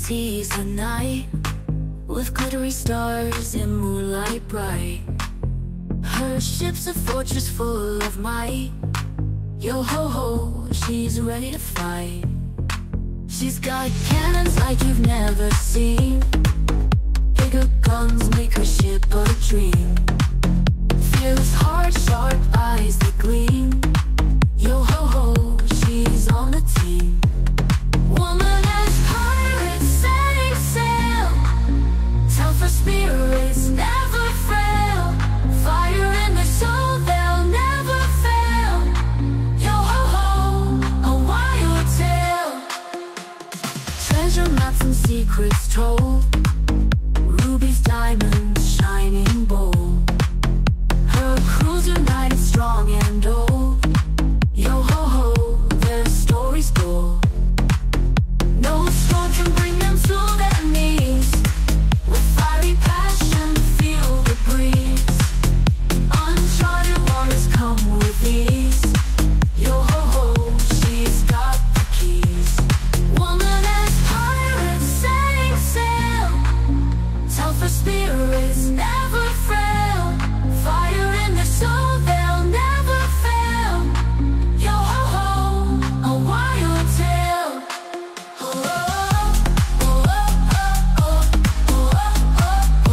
tease the night with glittery stars and moonlight bright. Her ship's a fortress full of might. Yo ho ho, she's ready to fight. She's got cannons like you've never seen. Bigger guns make her ship a dream. Fearless heart, sharp eyes that gleam. Yo ho ho, she's on the team. Woman as pirates setting sail. Tougher spirits never frail. Fire in their soul, they'll never fail. Yo ho ho, a wild tale. Treasure maps and secrets told. Rubies, diamonds, shining bold. Her crew's united, strong and old. Yo ho ho, their stories gold. No storm can bring them to their knees. With fiery passion, feel the breeze. Uncharted waters come with ease. Yo ho ho, she's got the keys. Woman as pirates setting sail. Tougher spirits never frail. Fire in their soul, they'll never fail. Yo ho ho, a wild tale. Oh, oh, oh, oh, oh, oh,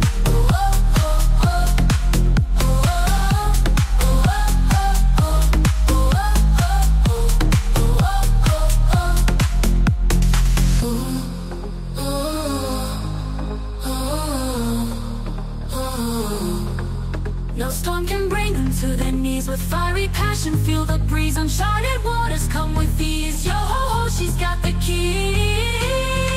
no storm can bring them to their knees. With fiery passion, feel the breeze. Uncharted waters come with ease. Yo ho ho, she's got the key.